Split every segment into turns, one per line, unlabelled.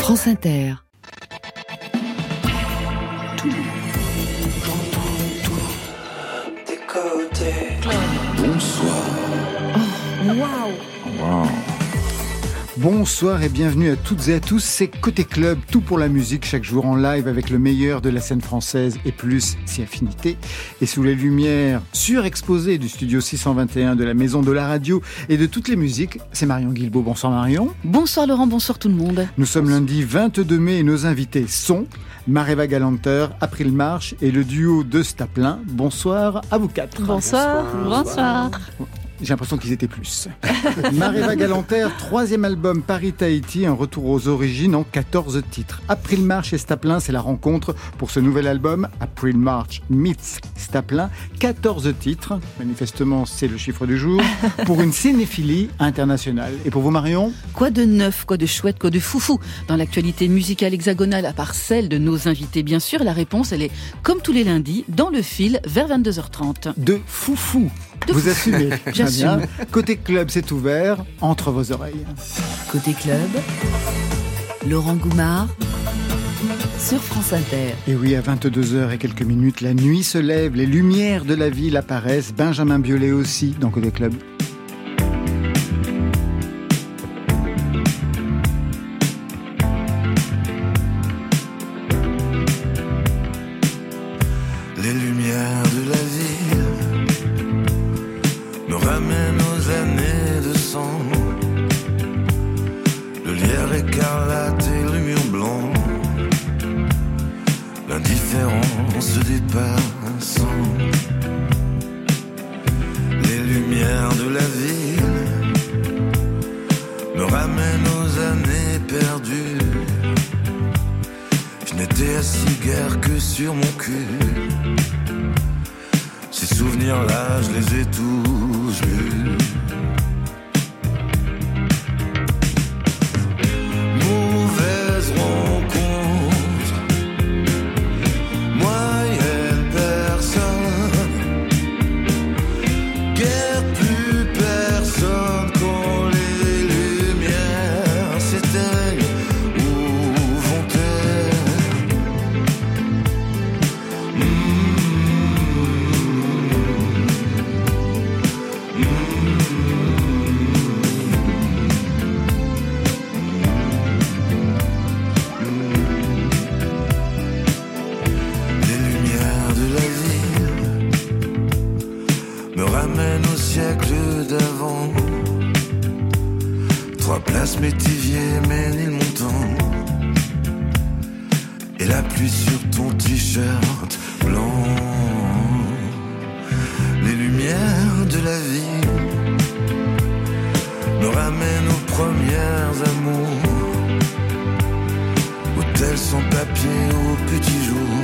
France Inter.
Bonsoir.
Oh, waouh.
Bonsoir et bienvenue à toutes et à tous, c'est Côté Club, tout pour la musique, chaque jour en live avec le meilleur de la scène française et plus si affinité. Et sous les lumières surexposées du studio 621 de la Maison de la Radio et de toutes les musiques, c'est Marion Guilbault. Bonsoir Marion.
Bonsoir Laurent, bonsoir tout le monde.
Nous sommes lundi 22 mai et nos invités sont Maréva Galanter, April March et le duo de Staplin. Bonsoir à vous quatre.
Bonsoir.
J'ai l'impression qu'ils étaient plus. Maréva Galanter, 3e album Paris-Tahiti, un retour aux origines en 14 titres. April March et Staplin, c'est la rencontre pour ce nouvel album, April March meets Staplin. 14 titres, manifestement c'est le chiffre du jour, pour une cinéphilie internationale. Et pour vous Marion ?
Quoi de neuf, quoi de chouette, quoi de foufou dans l'actualité musicale hexagonale, à part celle de nos invités bien sûr. La réponse, elle est comme tous les lundis, dans le fil, vers 22h30.
De foufou. Vous assumez. Bien. Côté club, c'est ouvert entre vos oreilles.
Côté club, Laurent Goumard sur France Inter.
Et oui, à 22h et quelques minutes, la nuit se lève, les lumières de la ville apparaissent. Benjamin Biolay aussi dans Côté club.
Les lumières de la ville me ramènent aux années de sang. Le lierre écarlate et le mur blanc. L'indifférence des passants. Les lumières de la ville me ramènent aux années perdues. Je n'étais assis guère que sur mon cul. Ces souvenirs-là, je les ai tous vus. Mauvaise rencontre, moyenne personne, guère plus personne quand les lumières s'éteignent. Où vont-elles? D'avant, 3 places Métivier, Ménilmontant, et la pluie sur ton t-shirt blanc. Les lumières de la vie me ramènent aux premières amours. Hôtel sans papier au petit jour,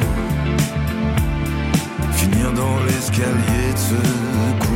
finir dans l'escalier de secours.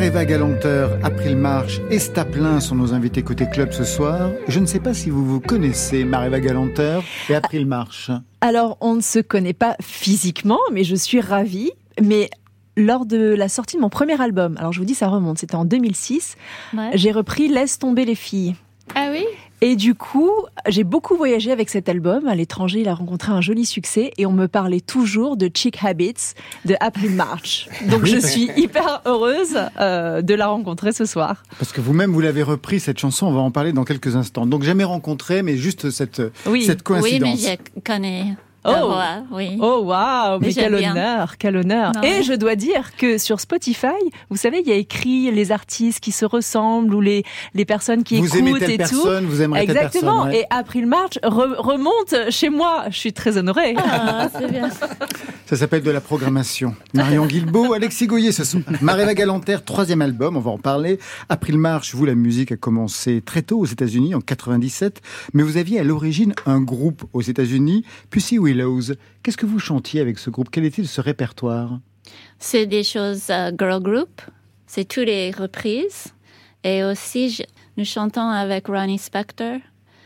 Maréva Galanter, April March et Staplin sont nos invités côté club ce soir. Je ne sais pas si vous vous connaissez, Maréva Galanter et April March.
Alors, on ne se connaît pas physiquement, mais je suis ravie. Mais lors de la sortie de mon premier album, alors je vous dis, ça remonte, c'était en 2006, j'ai repris « Laisse tomber les filles ».
Ah oui ?
Et du coup, j'ai beaucoup voyagé avec cet album. À l'étranger, il a rencontré un joli succès et on me parlait toujours de Chic Habits de April March. Donc je suis hyper heureuse de la rencontrer ce soir.
Parce que vous-même, vous l'avez repris, cette chanson, on va en parler dans quelques instants. Donc jamais rencontré, mais juste cette coïncidence.
Oui, mais je connais. Oui.
Oh waouh, mais quel honneur, quel honneur. Non. Et je dois dire que sur Spotify, vous savez, il y a écrit les artistes qui se ressemblent ou les personnes qui
vous
écoutent
aimez telle
et
personne,
tout.
Vous aimerez telle personne.
Exactement. Et April March remonte chez moi. Je suis très honorée.
Ah, c'est bien.
Ça s'appelle de la programmation. Marion Guilbault, Alexis Goyer, ce sont Maréva Galanter, 3e album, on va en parler. April March, vous, la musique a commencé très tôt aux États-Unis, en 97, mais vous aviez à l'origine un groupe aux États-Unis, Pussy Willows. Qu'est-ce que vous chantiez avec ce groupe ? Quel était ce répertoire ?
C'est des choses girl group, c'est toutes les reprises. Et aussi, nous chantons avec Ronnie Spector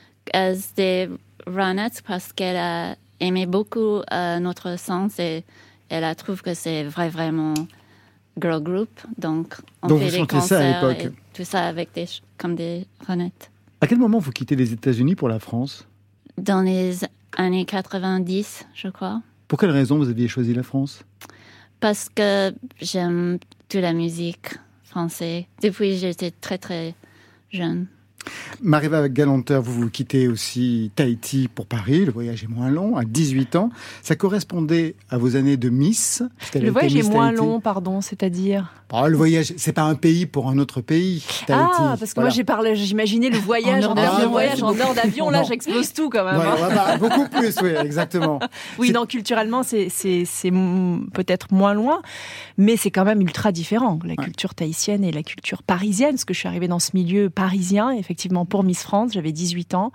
as des Ronettes parce qu'elle a aimé beaucoup notre sens et elle a trouvé que c'est vraiment girl group. Donc on fait des concerts et tout ça avec comme des Ronettes.
À quel moment vous quittez les États-Unis pour la France ?
Dans les années 90, je crois.
Pour quelle raison vous aviez choisi la France ?
Parce que j'aime toute la musique française depuis que j'étais très très jeune.
Maréva Galanter, vous quittez aussi Tahiti pour Paris. Le voyage est moins long, à 18 ans. Ça correspondait à vos années de Miss.
Le voyage est moins long, pardon, c'est-à-dire ?
Le voyage, c'est pas un pays pour un autre pays, Tahiti.
Ah, parce que moi j'imaginais le voyage en heure d'avion. Là, j'explose tout quand même.
Beaucoup plus, oui, exactement.
Oui, non, culturellement, c'est peut-être moins loin, mais c'est quand même ultra différent. La culture tahitienne et la culture parisienne, parce que je suis arrivée dans ce milieu parisien, effectivement, pour Miss France, j'avais 18 ans,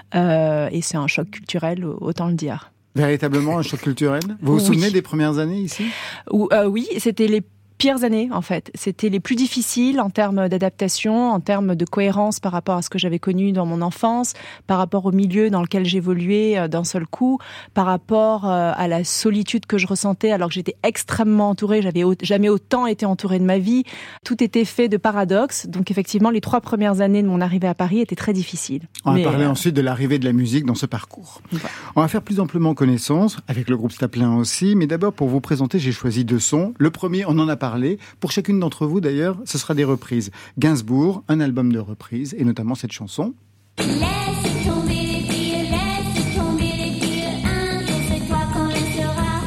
et c'est un choc culturel, autant le dire.
Véritablement un choc culturel ? Vous vous souvenez des premières années ici ?
Oui, c'était les pires années, en fait. C'était les plus difficiles en termes d'adaptation, en termes de cohérence par rapport à ce que j'avais connu dans mon enfance, par rapport au milieu dans lequel j'évoluais d'un seul coup, par rapport à la solitude que je ressentais alors que j'étais extrêmement entourée. J'avais jamais autant été entourée de ma vie. Tout était fait de paradoxes. Donc effectivement, les 3 premières années de mon arrivée à Paris étaient très difficiles.
On va parler ensuite de l'arrivée de la musique dans ce parcours. Ouais. On va faire plus amplement connaissance, avec le groupe Staplin aussi. Mais d'abord, pour vous présenter, j'ai choisi 2 sons. Le premier, on en a parlé. Pour chacune d'entre vous, d'ailleurs, ce sera des reprises. Gainsbourg, un album de reprises, et notamment cette chanson.
Laisse tomber les filles, laisse tomber les filles, un jour c'est toi qu'on laissera.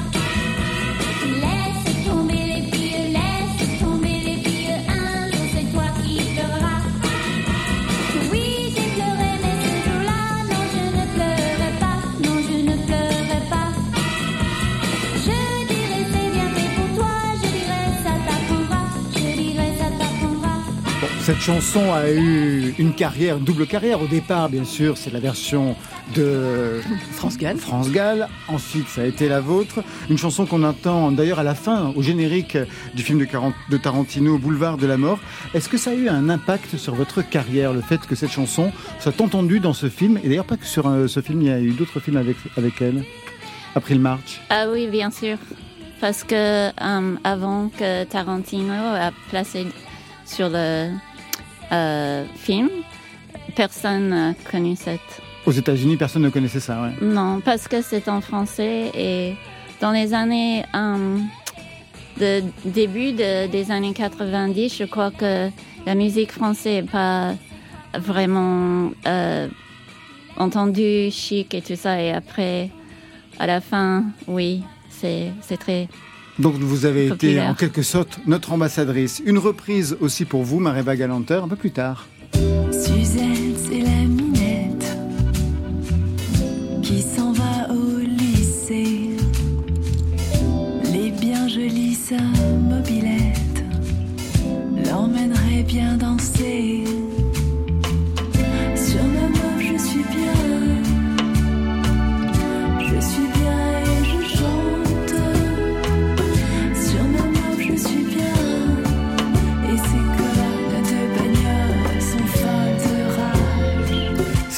Laisse tomber les filles, laisse tomber les filles, un jour c'est toi qui pleureras. Oui, j'ai pleuré, mais ce jour-là, non, je ne pleurais pas, non, je ne pleurais pas. Je dirais c'est bien fait pour toi, je dirais ça t'apprendra, je dirais ça t'apprendra.
Bon, cette chanson a eu une carrière, une double carrière. Au départ, bien sûr, c'est la version de
France
Gall. Ensuite, ça a été la vôtre. Une chanson qu'on entend d'ailleurs à la fin, au générique du film de Tarantino, Boulevard de la Mort. Est-ce que ça a eu un impact sur votre carrière, le fait que cette chanson soit entendue dans ce film ? Et d'ailleurs, pas que sur ce film, il y a eu d'autres films avec elle. April March.
Ah oui, bien sûr. Parce que avant que Tarantino a placé sur le film, personne n'a connu cette...
Aux États-Unis, personne ne connaissait ça, ouais.
Non, parce que c'est en français et dans les années... début des années 90, je crois que la musique française n'est pas vraiment entendue, chic et tout ça. Et après, à la fin, oui, c'est très...
Donc vous avez
populaire.
été en quelque sorte notre ambassadrice. Une reprise aussi pour vous, Maréva Galanter, un peu plus tard.
Suzette, c'est la minette qui s'en va au lycée. Les bien jolies sa mobilette l'emmènerait bien danser. Sur ma meuf, je suis bien. Je suis bien et je chante. Sur ma meuf, je suis bien. Et c'est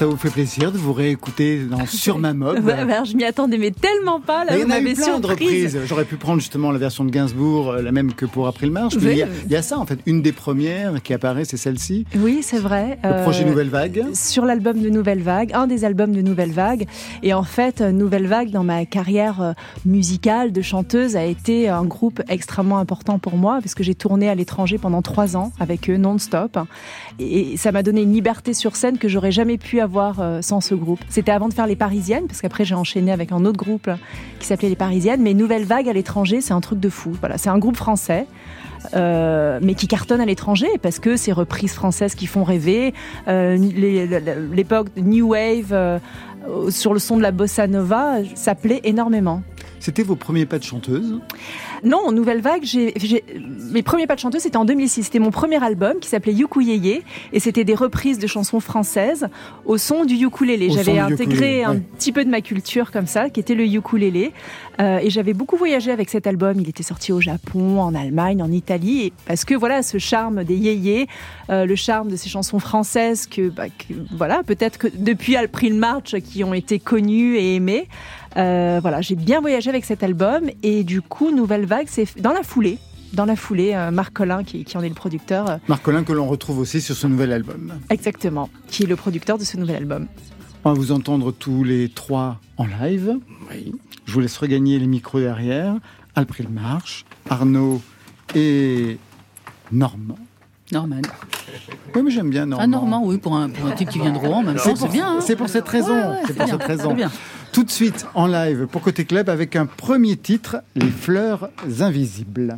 ça vous fait plaisir de vous réécouter dans Sur ma mob.
Ouais, alors, je m'y attendais mais tellement pas. Là,
Il y
vous
en a eu
m'avez
plein de
surprise.
reprises. J'aurais pu prendre justement la version de Gainsbourg, la même que pour April March. Mais
Oui.
il y a ça, en fait. Une des premières qui apparaît, c'est celle-ci.
Oui, c'est vrai.
Le projet Nouvelle Vague.
Sur l'album de Nouvelle Vague, un des albums de Nouvelle Vague. Et en fait, Nouvelle Vague, dans ma carrière musicale de chanteuse, a été un groupe extrêmement important pour moi, parce que j'ai tourné à l'étranger pendant 3 ans avec eux, non-stop. Et ça m'a donné une liberté sur scène que j'aurais jamais pu avoir sans ce groupe. C'était avant de faire Les Parisiennes, parce qu'après j'ai enchaîné avec un autre groupe qui s'appelait Les Parisiennes. Mais Nouvelle Vague à l'étranger, c'est un truc de fou. Voilà, c'est un groupe français. Mais qui cartonne à l'étranger parce que ces reprises françaises qui font rêver, l'époque de New Wave sur le son de la bossa nova, ça plaît énormément.
C'était vos premiers pas de chanteuse?
Non, Nouvelle Vague, mes premiers pas de chanteuse, c'était en 2006. C'était mon premier album qui s'appelait Ukulélé et c'était des reprises de chansons françaises au son du ukulélé. J'avais intégré un petit peu de ma culture comme ça, qui était le ukulélé. Et j'avais beaucoup voyagé avec cet album. Il était sorti au Japon, en Allemagne, en Italie. Et parce que voilà, ce charme des yéyés, le charme de ces chansons françaises voilà, peut-être que depuis April March qui ont été connues et aimées. Voilà, j'ai bien voyagé avec cet album et du coup, Nouvelle Vague, c'est dans la foulée, Marc Collin qui en est le producteur.
Marc Collin que l'on retrouve aussi sur ce nouvel album.
Exactement, qui est le producteur de ce nouvel album.
On va vous entendre tous les trois en live. Oui. Je vous laisse regagner les micros derrière. April March, Arnaud et Norman.
Norman.
Oui, mais j'aime bien Norman.
Ah, Normand, oui, pour un type qui vient de Rouen, en même temps, c'est bien. Hein.
C'est pour cette raison.
Ouais,
c'est pour cette raison.
C'est bien.
Tout de suite en live pour Côté Club avec un premier titre, Les Fleurs Invisibles.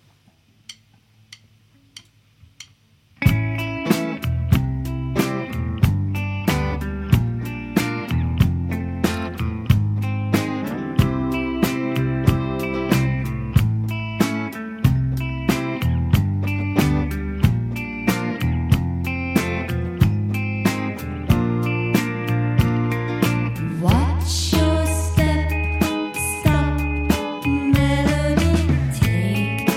Watch your step, stop, melody, take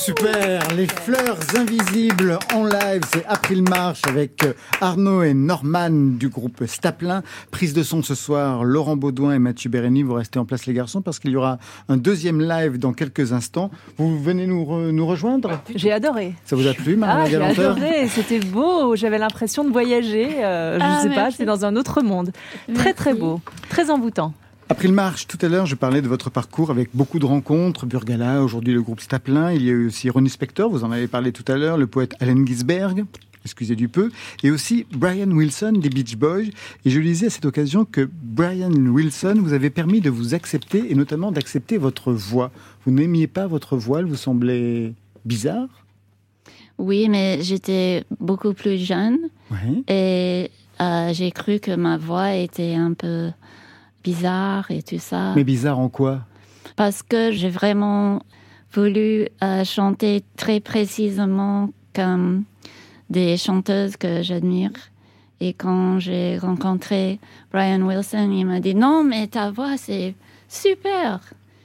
Super, les fleurs invisibles en live, c'est April March avec Arnaud et Norman du groupe Staplin. Prise de son ce soir, Laurent Baudouin et Mathieu Bérény. Vous restez en place les garçons parce qu'il y aura un deuxième live dans quelques instants. Vous venez nous rejoindre ?
J'ai adoré.
Ça vous a plu, Marie
J'ai
Galanter ?
adoré, c'était beau, j'avais l'impression de voyager, je sais pas,
merci.
j'étais dans un autre monde. Très très
Merci.
beau, très envoûtant.
April March, tout à l'heure, je parlais de votre parcours avec beaucoup de rencontres. Burgala, aujourd'hui le groupe Staplin. Il y a eu aussi Ronnie Spector, vous en avez parlé tout à l'heure, le poète Allen Ginsberg, excusez du peu, et aussi Brian Wilson des Beach Boys. Et je lisais à cette occasion que Brian Wilson vous avait permis de vous accepter, et notamment d'accepter votre voix. Vous n'aimiez pas votre voix, elle vous semblait bizarre ?
Oui, mais j'étais beaucoup plus jeune
Oui.
et j'ai cru que ma voix était un peu bizarre et tout ça.
Mais bizarre en quoi ?
Parce que j'ai vraiment voulu chanter très précisément comme des chanteuses que j'admire. Et quand j'ai rencontré Brian Wilson, il m'a dit « Non, mais ta voix, c'est super !»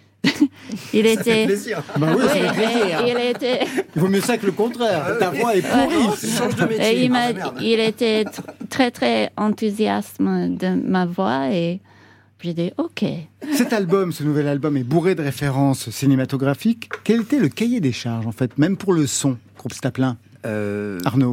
Il
Ça fait
était...
plaisir.
Bah oui, ça
Oui,
fait plaisir.
il était...
Il vaut mieux ça que le contraire. Ta voix est pourrie.
Change de métier.
Et
Merde.
il était très, très enthousiaste de ma voix et j'ai dit OK.
Cet album, ce nouvel album, est bourré de références cinématographiques. Quel était le cahier des charges, en fait, même pour le son, groupe Staplin ? Arnaud ?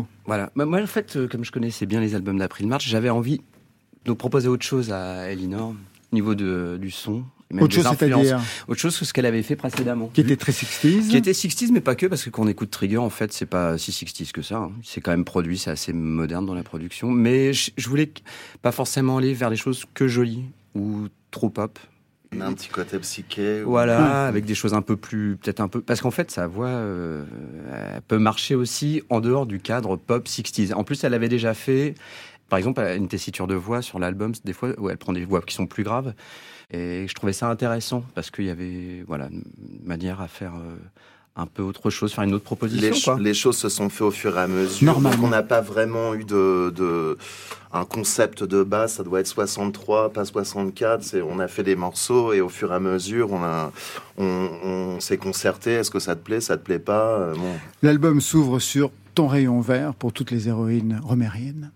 Voilà. Moi, en fait, comme je connaissais bien les albums d'April March, j'avais envie de proposer autre chose à Elinor, au niveau du son. Et même
Autre
des
chose,
influences.
c'est-à-dire
Autre chose que ce qu'elle avait fait précédemment.
qui était très 60s.
Qui était 60s, mais pas que, parce que quand on écoute Trigger, en fait, c'est pas si 60s que ça. Hein. C'est quand même produit, c'est assez moderne dans la production. Mais je voulais pas forcément aller vers les choses que jolies ou trop pop.
On a un petit côté psyché.
Voilà, avec des choses un peu plus, peut-être un peu, parce qu'en fait, sa voix elle peut marcher aussi en dehors du cadre pop 60s. En plus, elle avait déjà fait, par exemple, une tessiture de voix sur l'album, des fois où elle prend des voix qui sont plus graves. Et je trouvais ça intéressant parce qu'il y avait, voilà, une manière à faire un peu autre chose, faire une autre proposition.
Les choses se sont faites au fur et à mesure.
Normalement.
Donc on n'a pas vraiment eu un concept de base. Ça doit être 63, pas 64. On a fait des morceaux et au fur et à mesure, on s'est concerté. Est-ce que ça te plaît, ça te plaît pas bon.
L'album s'ouvre sur Ton rayon vert pour toutes les héroïnes romériennes.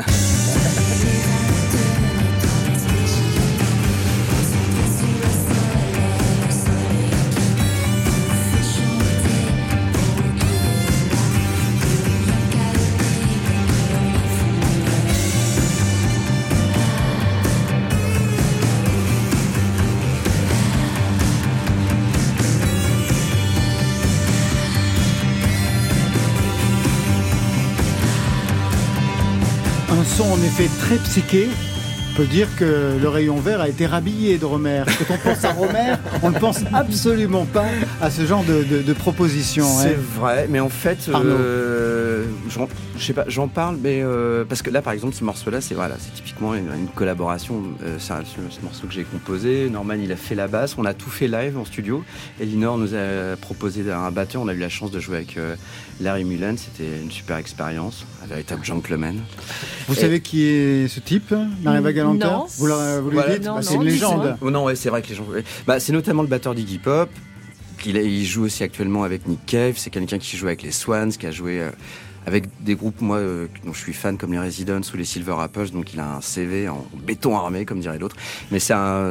Un son en effet très psyché. On peut dire que le rayon vert a été rhabillé de Romer. Quand on pense à Romer, on ne pense absolument pas à ce genre de proposition.
C'est
hein.
vrai, mais en fait,
Arnaud.
je sais pas, j'en parle, mais parce que là, par exemple, ce morceau-là, c'est typiquement une collaboration. C'est ce morceau que j'ai composé. Norman, il a fait la basse. On a tout fait live en studio. Elinor nous a proposé un batteur. On a eu la chance de jouer avec Larry Mullen. C'était une super expérience, un véritable gentleman.
Vous savez qui est ce type, Marie-Eva Galanter?
Non.
Vous le
Voilà.
dites.
Non,
Bah,
non,
c'est une légende.
dis-moi.
Oh non, ouais, c'est vrai que les gens. C'est notamment le batteur d'Iggy Pop. Il joue aussi actuellement avec Nick Cave. C'est quelqu'un qui joue avec les Swans, qui a joué avec des groupes, moi, dont je suis fan, comme les Residents ou les Silver Apples. Donc il a un CV en béton armé, comme dirait l'autre. Mais c'est un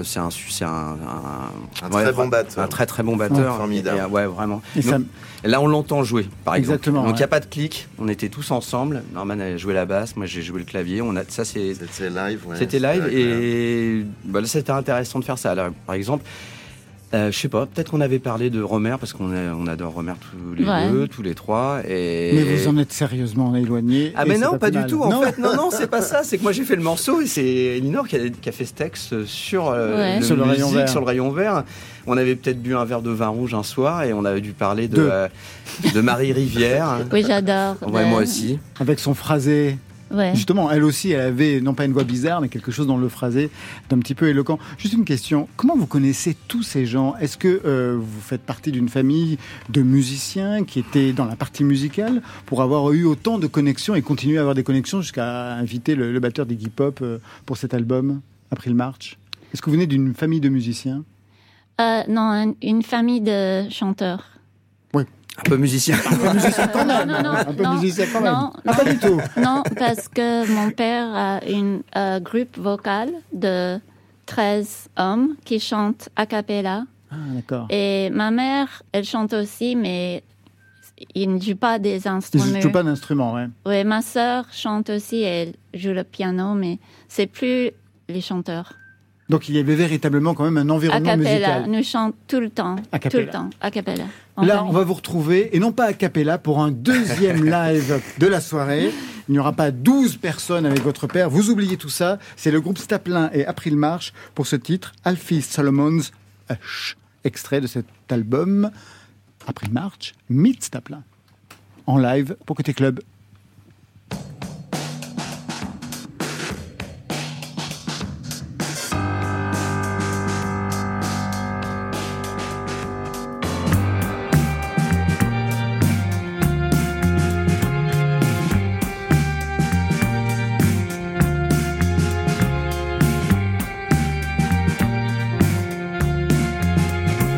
très bon batteur.
Un très très bon batteur.
Oh, formidable.
Et, ouais, vraiment.
Et ça-
Donc, là, on l'entend jouer, par exemple.
Exactement,
Donc il
ouais.
n'y a pas de clic. On était tous ensemble. Norman a joué la basse, moi j'ai joué le clavier.
C'était live. Ouais,
C'était live
agréable.
et là, c'était intéressant de faire ça. Alors, par exemple, je sais pas, peut-être qu'on avait parlé de Romer parce qu'on adore Romer tous les
Ouais.
deux, tous les trois. Et...
Mais vous en êtes sérieusement éloigné.
Ah
et
mais
c'est
non, pas
plus
du
mal.
tout. En fait, non, c'est pas ça. C'est que moi j'ai fait le morceau et c'est Elinor qui a fait ce texte sur
Ouais.
Sur le rayon vert.
sur le rayon vert. On avait peut-être bu un verre de vin rouge un soir et on avait dû parler de Marie Rivière.
Oui, j'adore.
Ouais, moi aussi.
Avec son phrasé.
Ouais.
Justement, elle aussi, elle avait non pas une voix bizarre, mais quelque chose dans le phrasé d'un petit peu éloquent. Juste une question, comment vous connaissez tous ces gens? Est-ce que vous faites partie d'une famille de musiciens qui étaient dans la partie musicale pour avoir eu autant de connexions et continuer à avoir des connexions jusqu'à inviter le batteur d'Iggy Pop pour cet album, April March? Est-ce que vous venez d'une famille de musiciens?
Non, une famille de chanteurs.
Oui.
Un peu musicien.
Un peu musicien quand même.
Non,
Un peu musicien quand même.
non,
Ah, pas du tout.
Non, parce que mon père a un groupe vocal de 13 hommes qui chantent a cappella.
Ah, d'accord.
Et ma mère, elle chante aussi, mais il ne joue pas des
Ils
instruments.
ne jouent pas d'instrument, ouais.
Oui, ma sœur chante aussi, elle joue le piano, mais c'est plus les chanteurs.
Donc il y avait véritablement quand même un
A
environnement
cappella,
musical.
nous chantons tout le temps.
A
Tout
cappella.
le temps, a cappella. en
Là,
famille.
on va vous retrouver, et non pas a cappella, pour un deuxième live de la soirée. Il n'y aura pas 12 personnes avec votre père. Vous oubliez tout ça. C'est le groupe Staplin et April March pour ce titre, Alfie Solomon's Hush. Extrait de cet album, April March, Meet Staplin. En live pour Côté Club.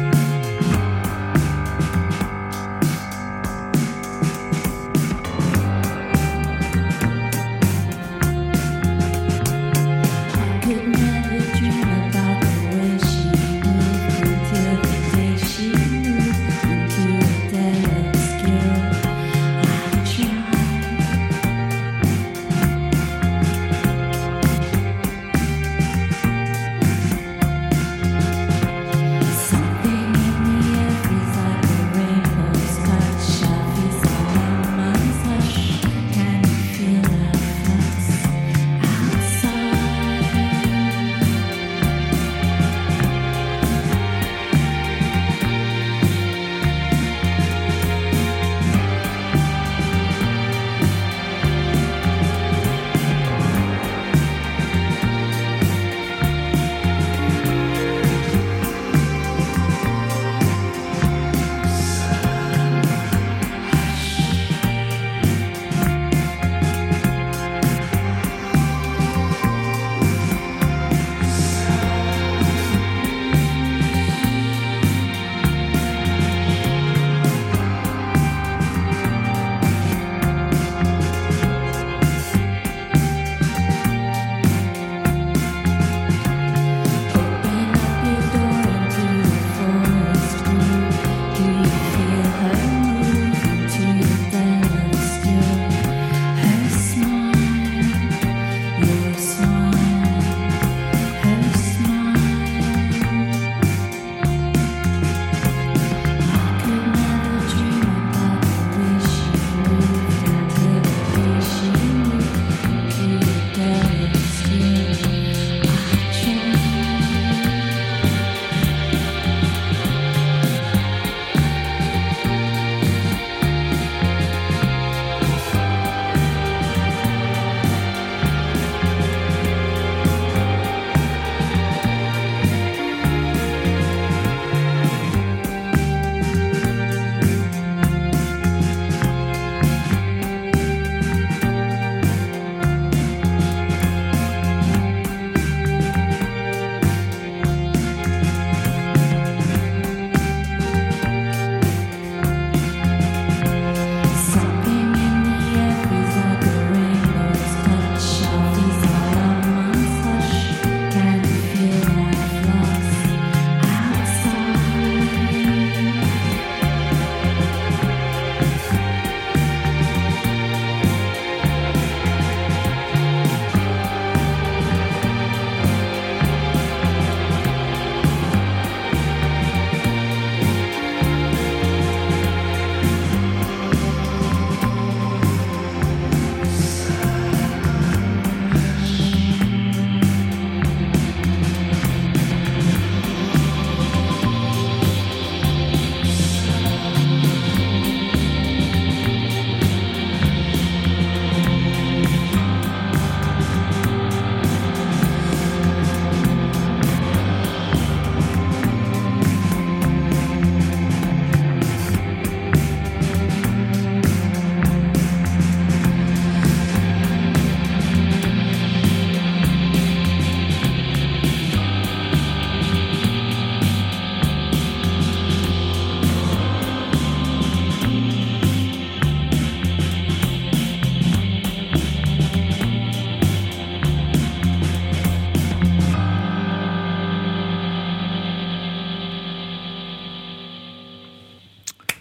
Thank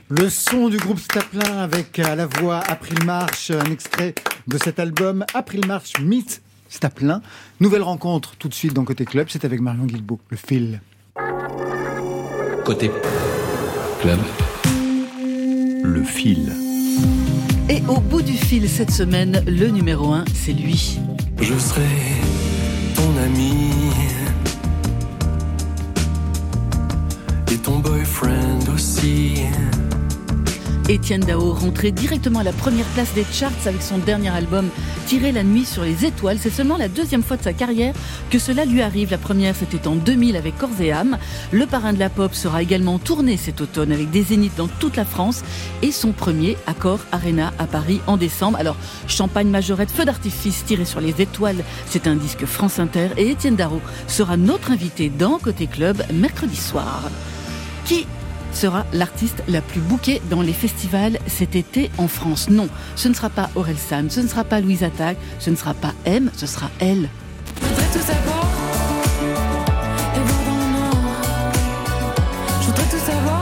Le son du groupe Staplin avec à la voix April March, un extrait de cet album April March meets Staplin. Nouvelle rencontre tout de suite dans Côté Club, c'est avec Marion Guilbault, le fil.
Côté Club, le fil.
Et au bout du fil cette semaine, le numéro 1, c'est lui.
Je serai ton ami et ton boyfriend aussi.
Étienne Dao, rentré directement à la première place des charts avec son dernier album Tirer la nuit sur les étoiles. C'est seulement la deuxième fois de sa carrière que cela lui arrive. La première, c'était en 2000 avec Corps et âme. Le parrain de la pop sera également tourné cet automne avec des zéniths dans toute la France et son premier Accor Arena à Paris en décembre. Alors, champagne, majorette, feu d'artifice tiré sur les étoiles, c'est un disque France Inter et Étienne Dao sera notre invité dans Côté Club mercredi soir. Qui sera l'artiste la plus bookée dans les festivals cet été en France? Non, ce ne sera pas Orelsan, ce ne sera pas Louise Attaque, ce ne sera pas M, ce sera elle.
Je voudrais tout savoir et voir dans le noir. Je voudrais tout savoir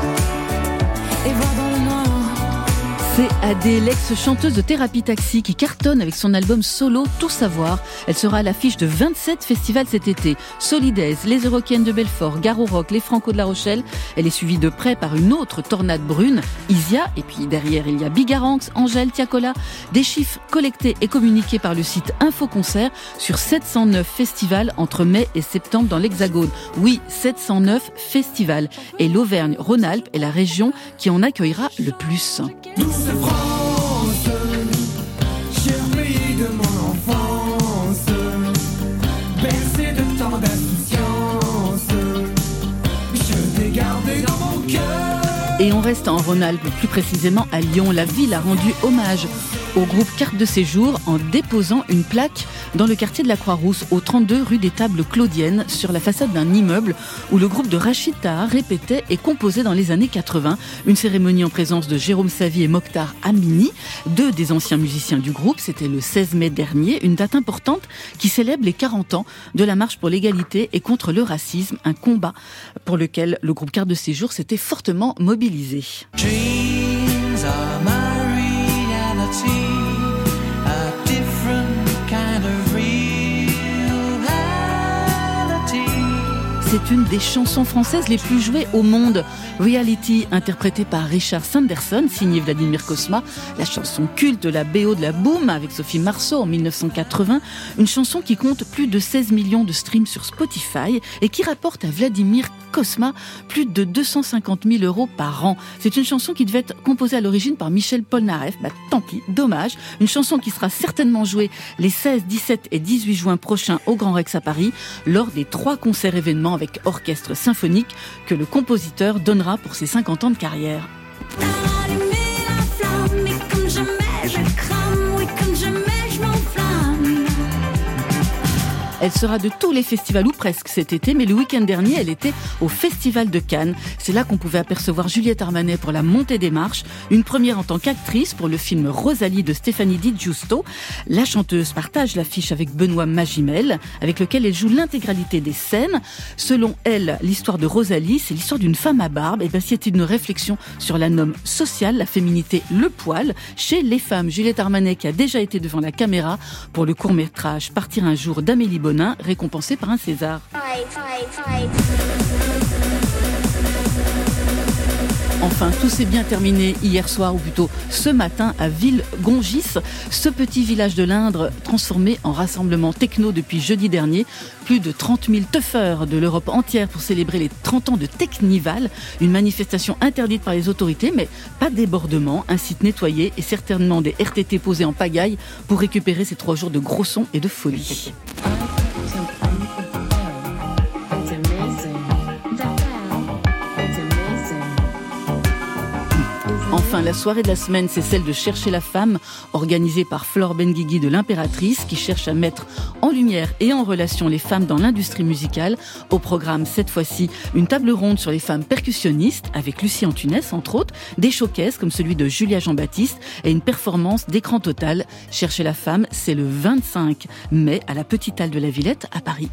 et voir dans le noir.
C'est Adé, l'ex-chanteuse de Thérapie Taxi, qui cartonne avec son album solo Tout Savoir. Elle sera à l'affiche de 27 festivals cet été. Solidaise, les Eurocaines de Belfort, Garo Rock, les Franco de La Rochelle. Elle est suivie de près par une autre tornade brune, Isia. Et puis derrière, il y a Bigaranx, Angèle, Tiakola. Des chiffres collectés et communiqués par le site Infoconcert sur 709 festivals entre mai et septembre dans l'Hexagone. Oui, 709 festivals. Et l'Auvergne-Rhône-Alpes est la région qui en accueillera le plus.
Douce France, cher pays de mon enfance, bercé de tant d'insouciance, je t'ai gardé dans mon cœur.
Et on reste en Rhône-Alpes, plus précisément à Lyon. La ville a rendu hommage au groupe Carte de Séjour en déposant une plaque dans le quartier de la Croix-Rousse, au 32 rue des Tables Claudiennes, sur la façade d'un immeuble où le groupe de Rachid Taha répétait et composait dans les années 80. Une cérémonie en présence de Jérôme Savy et Mokhtar Amini, deux des anciens musiciens du groupe. C'était le 16 mai dernier, une date importante qui célèbre les 40 ans de la marche pour l'égalité et contre le racisme, un combat pour lequel le groupe Carte de Séjour s'était fortement mobilisé.
Dreams are my reality, a different kind of reality.
C'est une des chansons françaises les plus jouées au monde. Reality, interprétée par Richard Sanderson, signé Vladimir Cosma, la chanson culte de la BO de la Boom avec Sophie Marceau en 1980, une chanson qui compte plus de 16 millions de streams sur Spotify et qui rapporte à Vladimir Cosma plus de 250 000 € par an. C'est une chanson qui devait être composée à l'origine par Michel Polnareff. Tant pis, dommage. Une chanson qui sera certainement jouée les 16, 17 et 18 juin prochains au Grand Rex à Paris, lors des 3 concerts événements avec orchestre symphonique que le compositeur donnera pour ses 50 ans de carrière.
Allumer la flamme, et comme jamais je crame, oui comme jamais je m'enflamme.
Elle sera de tous les festivals ou presque cet été, mais le week-end dernier, elle était au Festival de Cannes. C'est là qu'on pouvait apercevoir Juliette Armanet pour La Montée des Marches, une première en tant qu'actrice pour le film Rosalie de Stéphanie Di Giusto. La chanteuse partage l'affiche avec Benoît Magimel, avec lequel elle joue l'intégralité des scènes. Selon elle, l'histoire de Rosalie, c'est l'histoire d'une femme à barbe. Et bien, c'est une réflexion sur la norme sociale, la féminité, le poil, chez les femmes. Juliette Armanet, qui a déjà été devant la caméra pour le court-métrage Partir un jour d'Amélie Bonin, récompensé par un César. Enfin, tout s'est bien terminé hier soir, ou plutôt ce matin, à Ville-Gongis, ce petit village de l'Indre transformé en rassemblement techno depuis jeudi dernier. Plus de 30 000 teufeurs de l'Europe entière pour célébrer les 30 ans de Technival, une manifestation interdite par les autorités, mais pas de débordement, un site nettoyé et certainement des RTT posés en pagaille pour récupérer ces 3 jours de gros sons et de folie. Enfin, la soirée de la semaine, c'est celle de Chercher la femme, organisée par Flore Benguigui de l'Impératrice, qui cherche à mettre en lumière et en relation les femmes dans l'industrie musicale. Au programme, cette fois-ci, une table ronde sur les femmes percussionnistes, avec Lucie Antunès, entre autres, des showcases comme celui de Julia Jean-Baptiste et une performance d'écran total. Chercher la femme, c'est le 25 mai à la Petite Halle de la Villette à Paris.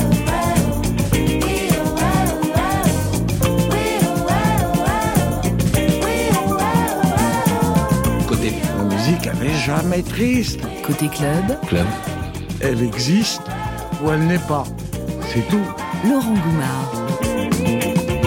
Côté
La musique, elle n'est jamais triste.
Côté club,
Elle existe ou elle n'est pas. C'est tout.
Laurent Goumard.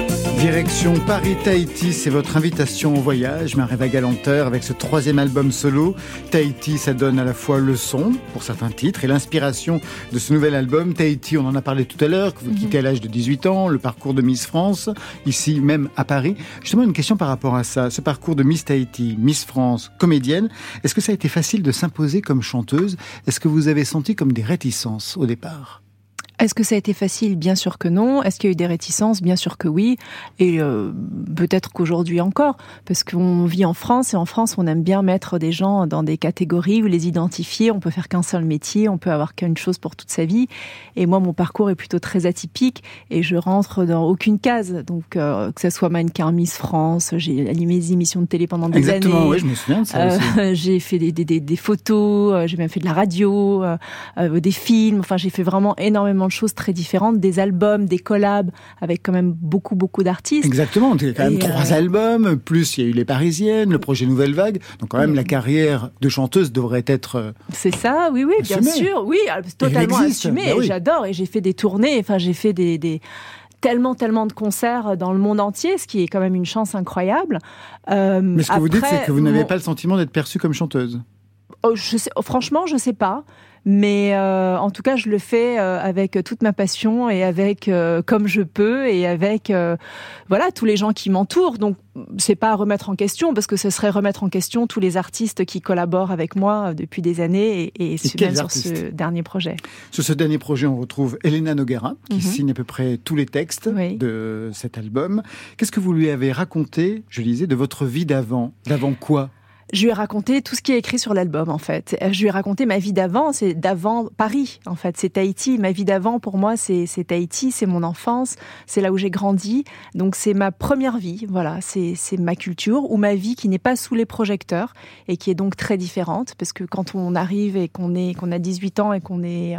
Direction Paris-Tahiti, c'est votre invitation au voyage, Maréva Galanter, avec ce 3e album solo. Tahiti, ça donne à la fois le son, pour certains titres, et l'inspiration de ce nouvel album. Tahiti, on en a parlé tout à l'heure, que vous quittez à l'âge de 18 ans, le parcours de Miss France, ici même à Paris. Justement, une question par rapport à ça, ce parcours de Miss Tahiti, Miss France, comédienne, est-ce que ça a été facile de s'imposer comme chanteuse ? Est-ce que vous avez senti comme des réticences au départ ?
Est-ce que ça a été facile ? Bien sûr que non. Est-ce qu'il y a eu des réticences ? Bien sûr que oui. Et peut-être qu'aujourd'hui encore, parce qu'on vit en France, et en France, on aime bien mettre des gens dans des catégories ou les identifier. On peut faire qu'un seul métier, on peut avoir qu'une chose pour toute sa vie. Et moi, mon parcours est plutôt très atypique et je rentre dans aucune case. Donc, que ce soit mannequin Miss France, j'ai animé des émissions de télé pendant des années.
Exactement, oui, je me souviens de ça aussi.
J'ai fait des photos, j'ai même fait de la radio, des films. Enfin, j'ai fait vraiment énormément de choses très différentes, des albums, des collabs avec quand même beaucoup d'artistes.
Exactement, il y a quand même 3 albums, plus il y a eu les Parisiennes, le projet Nouvelle Vague, donc quand même la carrière de chanteuse devrait être
C'est ça, oui, bien sûr, oui, totalement assumée, et j'adore, et j'ai fait des tournées, enfin j'ai fait des tellement de concerts dans le monde entier, ce qui est quand même une chance incroyable.
Mais ce que vous dites, c'est que vous n'avez pas le sentiment d'être perçue comme chanteuse.
Franchement, je sais pas. Mais en tout cas, je le fais avec toute ma passion et avec comme je peux et avec voilà tous les gens qui m'entourent. Donc c'est pas à remettre en question parce que ce serait remettre en question tous les artistes qui collaborent avec moi depuis des années et même sur ce dernier projet.
Sur ce dernier projet, on retrouve Elena Noguera qui signe à peu près tous les textes de cet album. Qu'est-ce que vous lui avez raconté, je disais, de votre vie d'avant ? D'avant quoi ?
Je lui ai raconté tout ce qui est écrit sur l'album, en fait. Je lui ai raconté ma vie d'avant, c'est d'avant Paris, en fait. C'est Tahiti. Ma vie d'avant, pour moi, c'est Tahiti, c'est mon enfance, c'est là où j'ai grandi. Donc, c'est ma première vie, voilà. C'est ma culture ou ma vie qui n'est pas sous les projecteurs et qui est donc très différente. Parce que quand on arrive et qu'on a 18 ans et qu'on est...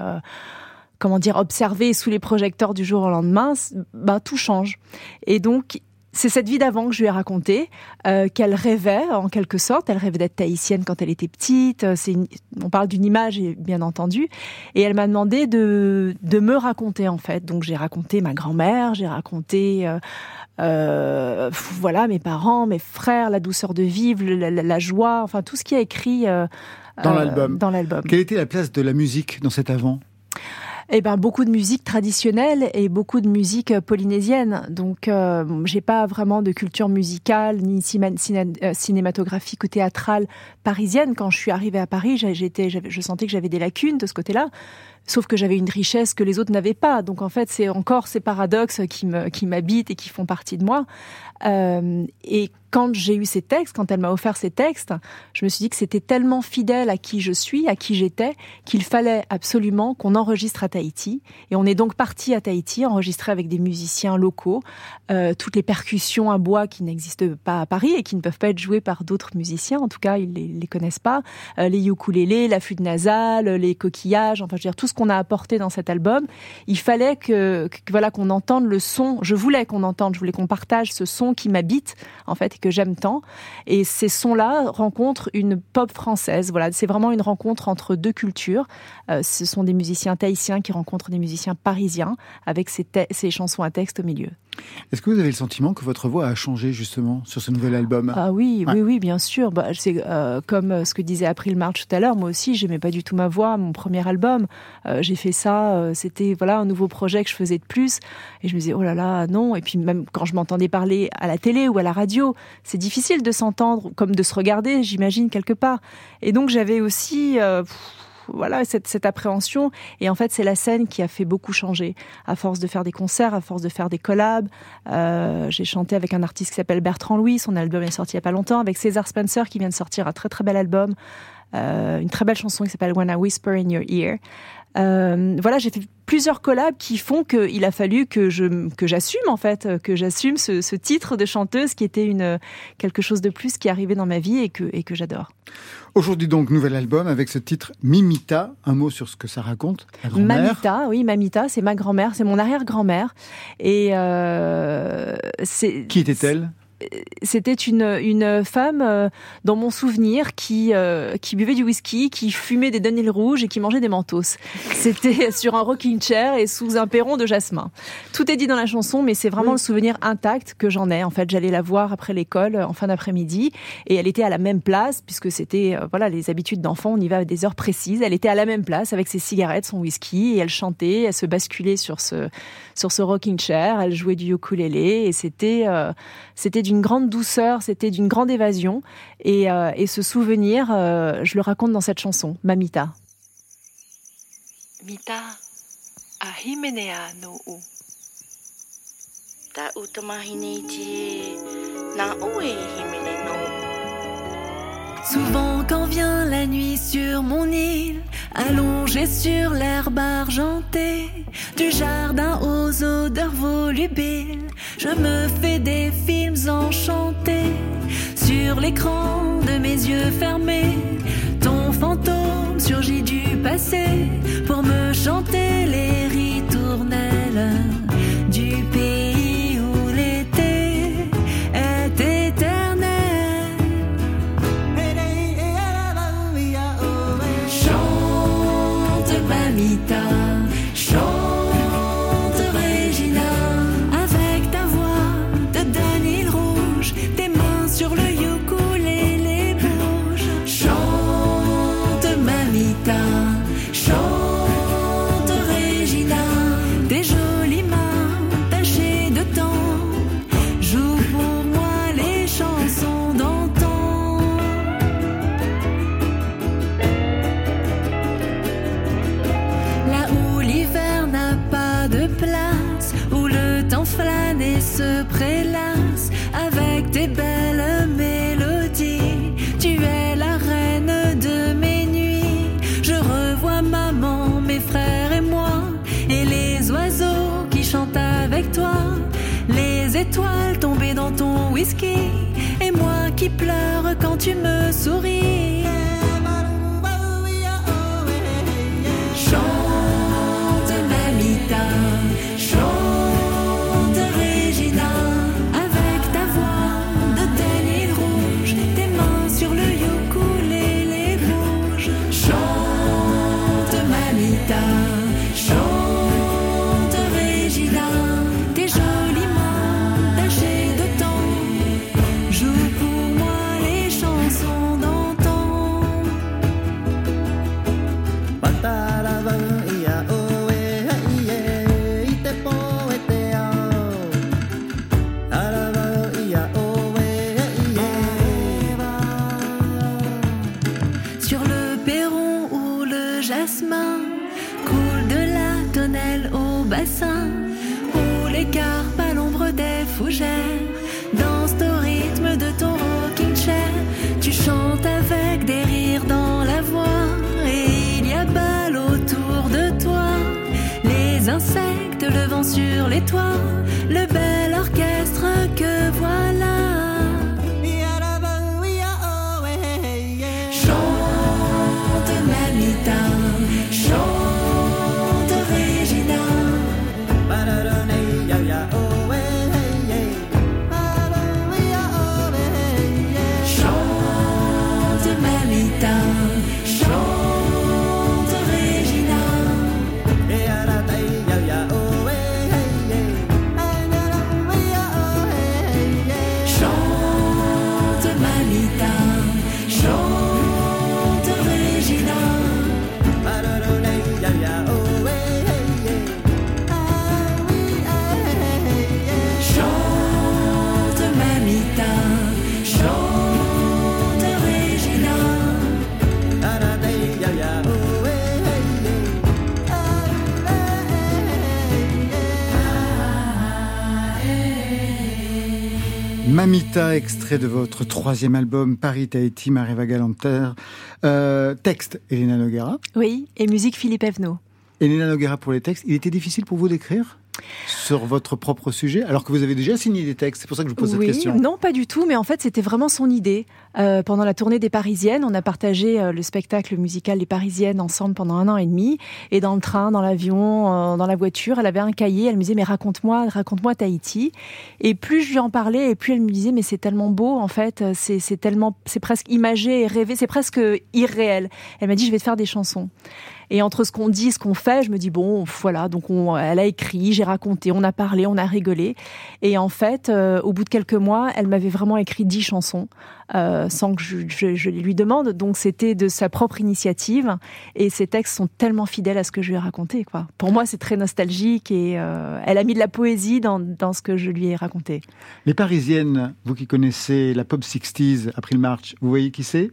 observé sous les projecteurs du jour au lendemain, tout change. Et donc... C'est cette vie d'avant que je lui ai racontée, qu'elle rêvait en quelque sorte. Elle rêvait d'être tahitienne quand elle était petite. On parle d'une image, bien entendu. Et elle m'a demandé de me raconter en fait. Donc j'ai raconté ma grand-mère, j'ai raconté mes parents, mes frères, la douceur de vivre, la joie, enfin tout ce qui est écrit
dans l'album. Quelle était la place de la musique dans cet avant ?
Beaucoup de musique traditionnelle et beaucoup de musique polynésienne. Donc, j'ai pas vraiment de culture musicale ni cinématographique ou théâtrale parisienne. Quand je suis arrivée à Paris, je sentais que j'avais des lacunes de ce côté-là. Sauf que j'avais une richesse que les autres n'avaient pas. Donc, en fait, c'est encore ces paradoxes qui m'habitent et qui font partie de moi. Et quand j'ai eu ces textes, quand elle m'a offert ces textes, je me suis dit que c'était tellement fidèle à qui je suis, à qui j'étais, qu'il fallait absolument qu'on enregistre à Tahiti. Et on est donc parti à Tahiti, enregistré avec des musiciens locaux, toutes les percussions à bois qui n'existent pas à Paris et qui ne peuvent pas être jouées par d'autres musiciens. En tout cas, ils les connaissent pas. Les ukulélés, la flûte nasale, les coquillages, enfin, je veux dire, tout ce qu'on a apporté dans cet album. Il fallait qu'on entende le son. Je voulais qu'on partage ce son qui m'habite, en fait, et que j'aime tant. Et ces sons-là rencontrent une pop française. Voilà, c'est vraiment une rencontre entre deux cultures. Ce sont des musiciens tahitiens qui rencontrent des musiciens parisiens avec ces chansons à texte au milieu.
Est-ce que vous avez le sentiment que votre voix a changé justement sur ce nouvel album ?
Ah oui, bien sûr. C'est comme ce que disait April March tout à l'heure. Moi aussi, j'aimais pas du tout ma voix. Mon premier album, j'ai fait ça. C'était un nouveau projet que je faisais de plus. Et je me disais oh là là, non. Et puis même quand je m'entendais parler à la télé ou à la radio, c'est difficile de s'entendre comme de se regarder, j'imagine quelque part. Et donc j'avais aussi cette appréhension. Et en fait, c'est la scène qui a fait beaucoup changer. À force de faire des concerts, à force de faire des collabs, j'ai chanté avec un artiste qui s'appelle Bertrand Louis. Son album est sorti il y a pas longtemps. Avec César Spencer qui vient de sortir un très très bel album. Une très belle chanson qui s'appelle When I Whisper in Your Ear. J'ai fait plusieurs collabs qui font qu'il a fallu que j'assume en fait, que j'assume ce titre de chanteuse qui était quelque chose de plus qui arrivait dans ma vie et que j'adore.
Aujourd'hui donc, nouvel album avec ce titre Mimita. Un mot sur ce que ça raconte, la grand-mère.
Mamita, c'est ma grand-mère, c'est mon arrière-grand-mère. Et
Qui était-elle ?
c'était une femme dans mon souvenir qui buvait du whisky, qui fumait des Daniel rouges et qui mangeait des mentos. C'était sur un rocking chair et sous un perron de jasmin. Tout est dit dans la chanson, mais c'est vraiment le souvenir intact que j'en ai. En fait, j'allais la voir après l'école en fin d'après-midi et elle était à la même place puisque c'était les habitudes d'enfant, on y va à des heures précises. Elle était à la même place avec ses cigarettes, son whisky et elle chantait, elle se basculait sur ce rocking chair, elle jouait du ukulélé et c'était d'une grande douceur, c'était d'une grande évasion et ce souvenir, je le raconte dans cette chanson, Mamita.
Mita ahimenea no u. Ta utamahineti na oe himene no.
Souvent quand vient la nuit sur mon île, allongée sur l'herbe argentée du jardin aux odeurs volubiles, je me fais des films enchantés. Sur l'écran de mes yeux fermés, ton fantôme surgit du passé pour me chanter les ritournelles du pays où l'été est éternel. Chante Mamita, chante Regina, avec ta voix de Daniel rouge, tes mains sur le ukulélé bouge. Chante Mamita, chante Regina, tes jolies mains tachées de temps, joue pour moi les chansons d'antan. Là où l'hiver n'a pas de place, où le temps flâne et se prélasse, avec tes belles mélodies, tu es la reine de mes nuits. Je revois maman, mes frères et moi, et les oiseaux qui chantent avec toi, les étoiles tombées dans ton whisky, et moi qui pleure quand tu me souris. Chante Mamita, chante Regina, avec ta voix de Daniel rouge, tes mains sur le ukulélé bouge. Chante Mamita, chante Regina, tes jolies mains tachées de temps, joue pour moi les chansons d'antan. Sur le perron où le jasmin coule de la tonnelle au bassin, où les carpes à l'ombre des fougères dansent au rythme de ton rocking chair. Tu chantes avec des rires dans la voix et il y a balle autour de toi. Les insectes, le vent sur les toits, le bel orchestre que voilà. Chante Mamita, chante Regina. Chante Mamita, chante Regina. Chante Mamita, chante Regina. Chante Mamita, chante Regina.
Mamita, extrait de votre troisième album, Paris Tahiti, Marieva Galanter. Texte, Elena Noguera.
Oui, et musique Philippe Evenot.
Elena Noguera pour les textes. Il était difficile pour vous d'écrire ? sur votre propre sujet, alors que vous avez déjà signé des textes? C'est pour ça que je vous pose cette question.
Non, pas du tout, mais en fait, c'était vraiment son idée. Pendant la tournée des Parisiennes, on a partagé le spectacle musical des Parisiennes ensemble pendant 1 an et demi. Et dans le train, dans l'avion, dans la voiture, elle avait un cahier. Elle me disait, mais raconte-moi Tahiti. Et plus je lui en parlais, et plus elle me disait, mais c'est tellement beau, en fait. C'est presque imagé et rêvé. C'est presque irréel. Elle m'a dit, je vais te faire des chansons. Et entre ce qu'on dit, ce qu'on fait, je me dis bon, voilà. Donc elle a écrit, j'ai raconté, on a parlé, on a rigolé. Et en fait, au bout de quelques mois, elle m'avait vraiment écrit 10 chansons sans que je les lui demande. Donc c'était de sa propre initiative. Et ces textes sont tellement fidèles à ce que je lui ai raconté, quoi. Pour moi, c'est très nostalgique et elle a mis de la poésie dans ce que je lui ai raconté.
Les Parisiennes, vous qui connaissez la pop 60s, April March, vous voyez qui c'est?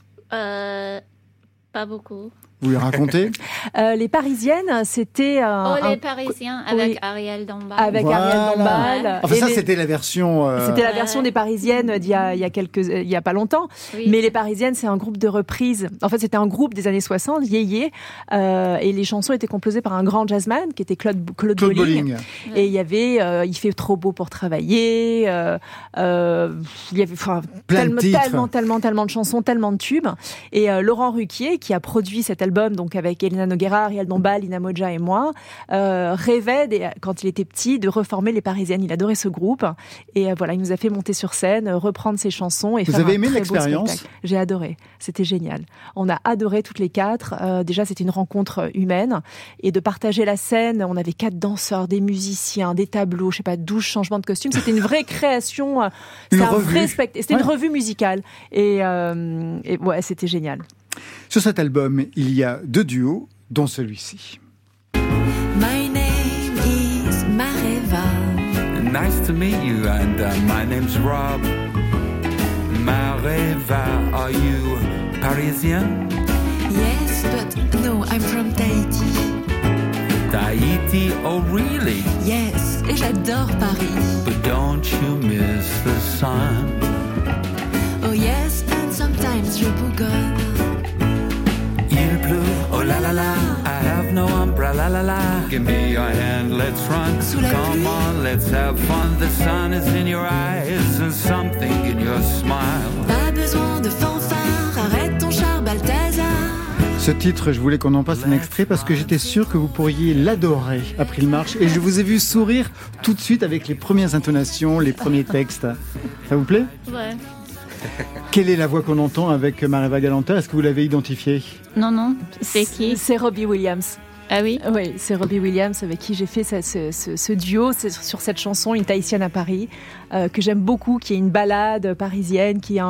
Pas beaucoup.
Vous les racontez?
Les Parisiennes, c'était...
les Parisiens avec Ariel Dombal.
Avec Ariel Dombal.
Enfin, c'était la version...
C'était la version des Parisiennes il y a pas longtemps. Oui. Mais les Parisiennes, c'est un groupe de reprises. En fait, c'était un groupe des années 60, Yéyé. Et les chansons étaient composées par un grand jazzman qui était Claude Bolling. Et il y avait Il fait trop beau pour travailler. Il y avait tellement de chansons, tellement de tubes. Et Laurent Ruquier, qui a produit cet album, donc avec Elena Noguera, Ariel Dombal, Lina Moja et moi, rêvait, quand il était petit, de reformer les Parisiennes. Il adorait ce groupe. Et voilà, il nous a fait monter sur scène, reprendre ses chansons et faire un très beau spectacle. Vous avez aimé l'expérience? J'ai adoré. C'était génial. On a adoré toutes les 4. Déjà, c'était une rencontre humaine. Et de partager la scène, on avait 4 danseurs, des musiciens, des tableaux, 12 changements de costumes. C'était une vraie création. C'était un vrai spectacle. C'était une revue musicale. Et ouais, c'était génial.
Sur cet album, il y a 2 duos, dont celui-ci.
My name is Mareva.
Nice to meet you, and my name's Rob. Mareva, are you Parisian?
Yes, but no, I'm from Tahiti.
Tahiti, oh really?
Yes, et j'adore Paris.
But don't you miss the sun?
Oh yes, and sometimes je bougonne.
Il pleut, oh la la la, I have no umbrella, la la. Give me your hand, let's run. Come on, let's have fun. The sun is in your eyes and something in your smile.
Pas besoin de fanfare, arrête ton char, Balthazar.
Ce titre, je voulais qu'on en passe un extrait parce que j'étais sûr que vous pourriez l'adorer, April March. Et je vous ai vu sourire tout de suite avec les premières intonations, les premiers textes. Ça vous plaît?
Ouais.
Quelle est la voix qu'on entend avec Mareva Galanter? Est-ce que vous l'avez identifiée?
Non. C'est qui?
C'est Robbie Williams.
Ah oui?
Oui, c'est Robbie Williams avec qui j'ai fait ce duo sur cette chanson, Une Tahitienne à Paris, que j'aime beaucoup, qui est une ballade parisienne, qui est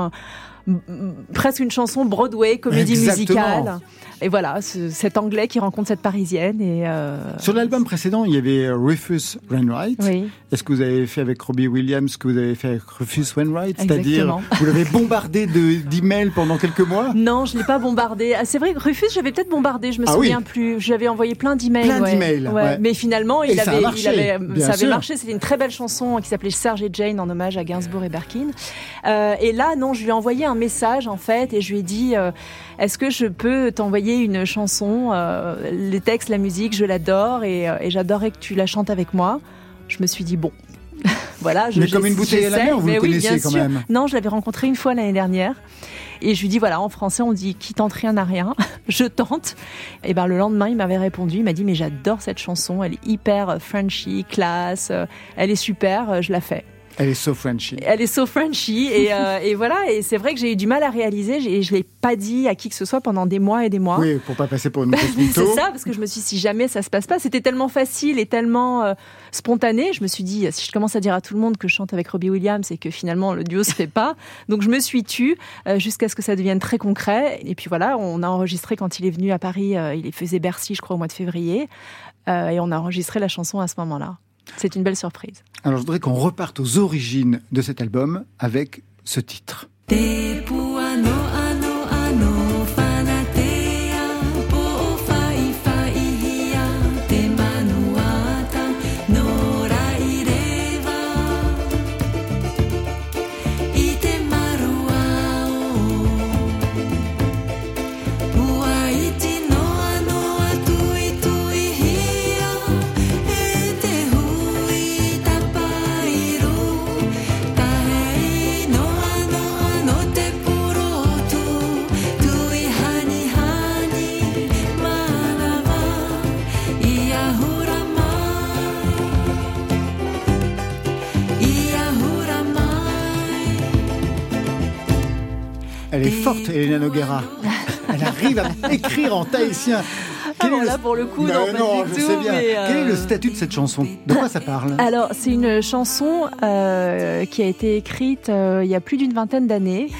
presque une chanson Broadway, comédie musicale. Et voilà, cet Anglais qui rencontre cette Parisienne.
Sur l'album précédent, il y avait Rufus Wainwright.
Oui.
Est-ce que vous avez fait avec Robbie Williams ce que vous avez fait avec Rufus Wainwright? C'est-à-dire, vous l'avez bombardé d'emails pendant quelques mois?
Non, je ne l'ai pas bombardé. C'est vrai que Rufus, j'avais peut-être bombardé, je me souviens plus. J'avais envoyé plein d'emails.
Ouais.
Mais finalement,
ça avait
marché. C'était une très belle chanson qui s'appelait Serge et Jane en hommage à Gainsbourg et Berkin. Et là, non, je lui ai envoyé un message en fait et je lui ai dit est-ce que je peux t'envoyer une chanson, les textes, la musique, je l'adore et j'adorerais que tu la chantes avec moi. Je me suis dit bon, voilà.
Mais comme une bouteille à la mer, vous le connaissez quand même.
Non, je l'avais rencontré une fois l'année dernière. Et je lui dis voilà, en français on dit qui tente rien n'a rien. Je tente. Et le lendemain il m'avait répondu, il m'a dit mais j'adore cette chanson, elle est hyper Frenchy, classe, elle est super, je la fais.
Elle est so Frenchy.
Elle est so Frenchy et voilà. Et c'est vrai que j'ai eu du mal à réaliser. Et je l'ai pas dit à qui que ce soit pendant des mois et des mois.
Oui, pour pas passer pour une grosse mytho.
C'est ça, parce que je me suis dit, si jamais ça se passe pas, c'était tellement facile et tellement spontané. Je me suis dit, si je commence à dire à tout le monde que je chante avec Robbie Williams et que finalement le duo se fait pas, donc je me suis tue jusqu'à ce que ça devienne très concret. Et puis voilà, on a enregistré quand il est venu à Paris. Il faisait Bercy, je crois, au mois de février, et on a enregistré la chanson à ce moment-là. C'est une belle surprise.
Alors, je voudrais qu'on reparte aux origines de cet album avec ce titre. Elle est forte, Elena Noguera. Elle arrive à écrire en tahitien.
Là, pour le coup, non, pas du
je
tout,
sais bien.
mais,
Quel est le statut de cette chanson? De quoi ça parle?
Alors, c'est une chanson qui a été écrite il y a plus d'une vingtaine d'années.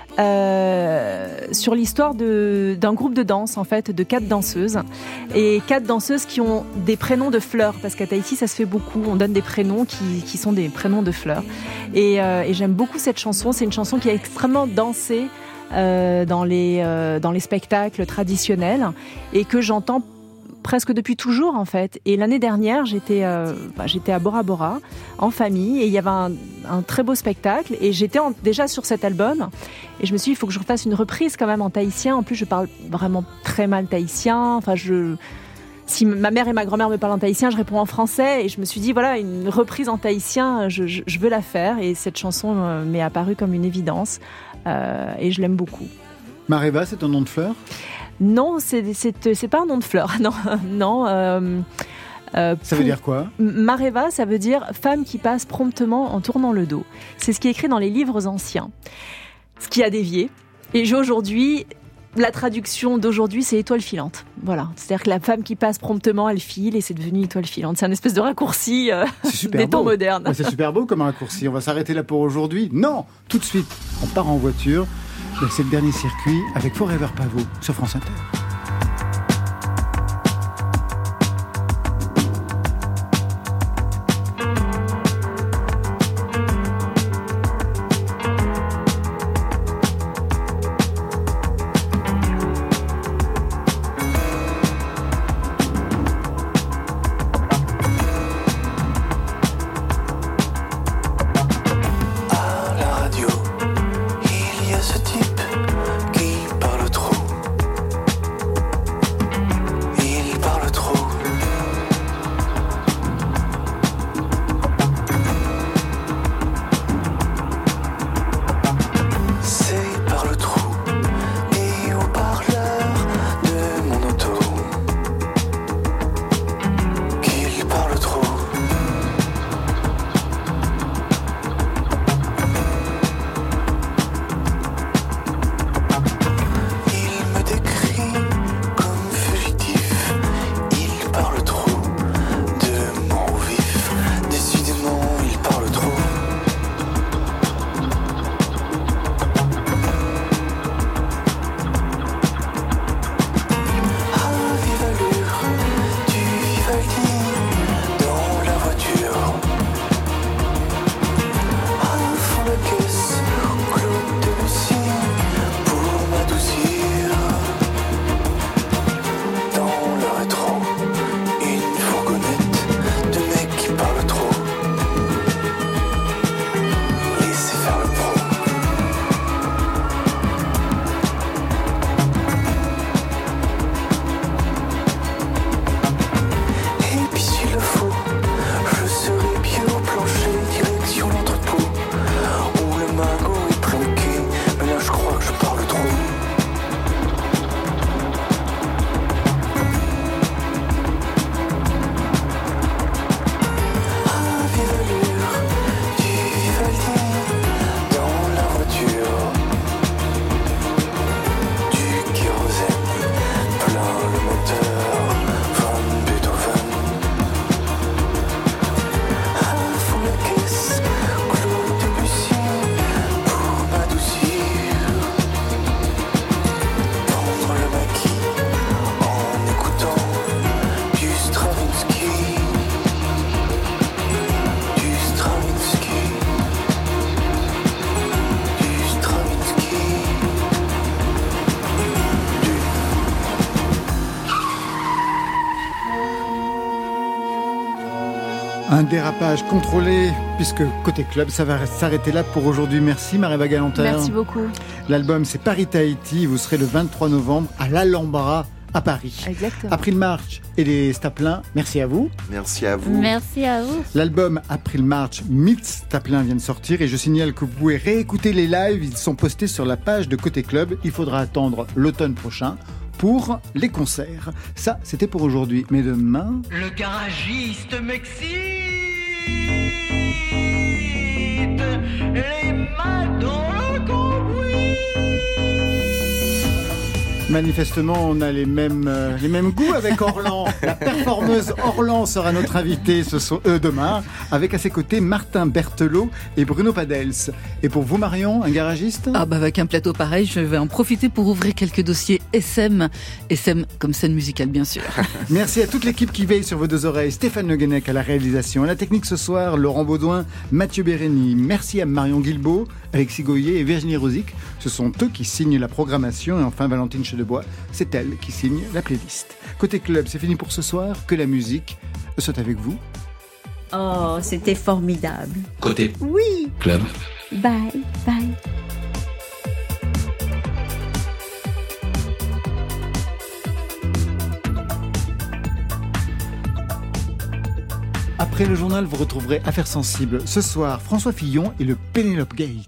Sur l'histoire d'un groupe de danse, en fait, de 4 danseuses. Et 4 danseuses qui ont des prénoms de fleurs, parce qu'à Tahiti, ça se fait beaucoup. On donne des prénoms qui sont des prénoms de fleurs. Et j'aime beaucoup cette chanson. C'est une chanson qui est extrêmement dansée dans les spectacles traditionnels et que j'entends presque depuis toujours, en fait. Et l'année dernière, j'étais à Bora Bora en famille et il y avait un très beau spectacle et j'étais déjà sur cet album et je me suis dit il faut que je refasse une reprise quand même en tahitien. En plus, je parle vraiment très mal tahitien. Enfin, si ma mère et ma grand-mère me parlent en tahitien, je réponds en français et je me suis dit voilà, une reprise en tahitien, je veux la faire et cette chanson m'est apparue comme une évidence et je l'aime beaucoup.
Mareva, c'est ton nom de fleur?
Non, c'est pas un nom de fleur. Non.
Ça veut dire quoi?
Mareva, ça veut dire femme qui passe promptement en tournant le dos. C'est ce qui est écrit dans les livres anciens. Ce qui a dévié. Et aujourd'hui, la traduction d'aujourd'hui, c'est étoile filante. Voilà. C'est-à-dire que la femme qui passe promptement, elle file et c'est devenu étoile filante. C'est un espèce de raccourci des temps modernes.
C'est super beau comme raccourci. On va s'arrêter là pour aujourd'hui. Non, tout de suite, on part en voiture. C'est le dernier circuit avec Forever Pavot sur France Inter.
À la radio, il y a ce type qui parle trop. Il parle trop. C'est par le trou et au parleur de mon auto qu'il parle trop. Il me décrit comme fugitif. Il parle trop de mon vif. Décidément, il parle trop. À vive allure, du Vivaldi dans la voiture. À fond la caisse, Claude Debussy pour m'adoucir. Dans le rétro, une fourgonnette de mecs qui parlent trop. Laissez faire le pro. Et puis s'il le faut, je serai pied au plancher, direction l'entrepôt, où le magot est trinqué, mais là je crois que je parle trop. À vive allure, du Vivaldi dans la voiture, du kérosène plein le moteur, von Beethoven. À fond la caisse, Claude Debussy pour m'adoucir. Prendre le maquis en écoutant du Stravinsky. Du Stravinsky. Du Stravinsky.
Un dérapage contrôlé, puisque côté club, ça va s'arrêter là pour aujourd'hui. Merci Mareva Galanter.
Merci beaucoup.
L'album c'est Paris Tahiti. Vous serez le 23 novembre à l'Alhambra à Paris.
Exactement.
April March et les Staplin, merci à vous.
Merci à vous.
Merci à vous.
L'album April March meets Staplin vient de sortir et je signale que vous pouvez réécouter les lives. Ils sont postés sur la page de Côté Club. Il faudra attendre l'automne prochain pour les concerts. Ça, c'était pour aujourd'hui. Mais demain...
Le garagiste m'excite, les mains dans le cambouis.
Manifestement, on a les mêmes goûts avec Orlan. La performeuse Orlan sera notre invitée demain, avec à ses côtés Martin Berthelot et Bruno Padels. Et pour vous, Marion, un garagiste ?
Avec un plateau pareil, je vais en profiter pour ouvrir quelques dossiers SM comme scène musicale, bien sûr.
Merci à toute l'équipe qui veille sur vos deux oreilles. Stéphane Le Guenec à la réalisation, à la technique ce soir, Laurent Baudouin, Mathieu Bérény. Merci à Marion Guilbault, Alexis Goyer et Virginie Rosic. Ce sont eux qui signent la programmation. Et enfin, Valentine Chedebois, c'est elle qui signe la playlist. Côté club, c'est fini pour ce soir. Que la musique soit avec vous.
Oh, c'était formidable.
Côté
Oui.
club.
Bye, bye.
Après le journal, vous retrouverez Affaires sensibles. Ce soir, François Fillon et le Pénélope Gate.